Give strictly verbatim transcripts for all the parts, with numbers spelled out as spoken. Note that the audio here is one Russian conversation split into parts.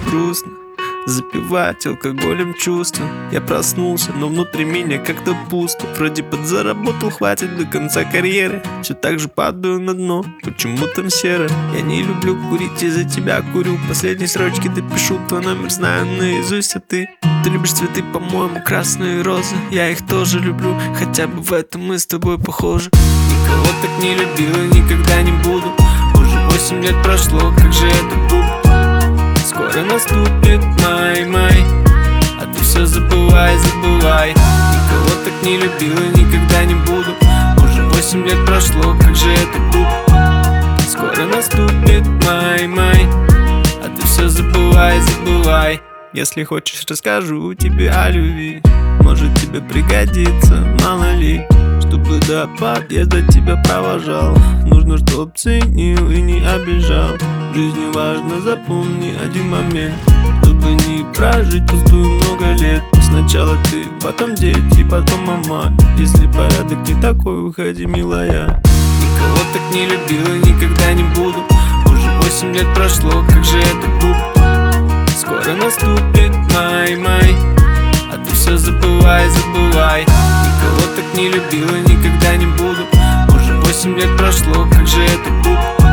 грустно запивать алкоголем чувства. Я проснулся, но внутри меня как-то пусто. Вроде подзаработал, хватит до конца карьеры. Все так же падаю на дно, почему там серо. Я не люблю курить, из-за тебя курю. Последние строчки допишу, твой номер знаю наизусть. А ты, ты любишь цветы, по-моему, красные розы. Я их тоже люблю, хотя бы в этом мы с тобой похожи. Никого так не любила, никогда не буду. Уже восемь лет прошло, как же это будет? Скоро наступит май-май, а ты все забывай, забывай. Никого так не любила, никогда не буду. Уже восемь лет прошло, как же это будет? Скоро наступит май-май, а ты все забывай, забывай. Если хочешь, расскажу тебе о любви. Может тебе пригодится, мало ли. Чтобы до подъезда тебя провожал. Нужно, чтоб ценил и не обижал. В жизни важно, запомни один момент. Чтобы не прожить пустую много лет. Сначала ты, потом дети, потом мама. Если порядок не такой, уходи, милая. Никого так не любила, никогда не буду. Уже восемь лет прошло, как же это будет? Скоро наступит май-май, а ты все забывай, забывай. Никого так не любила, никогда не буду. Уже восемь лет прошло, как же это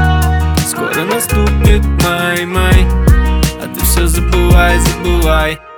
будет? Скоро наступит май-май, а ты все забывай, забывай.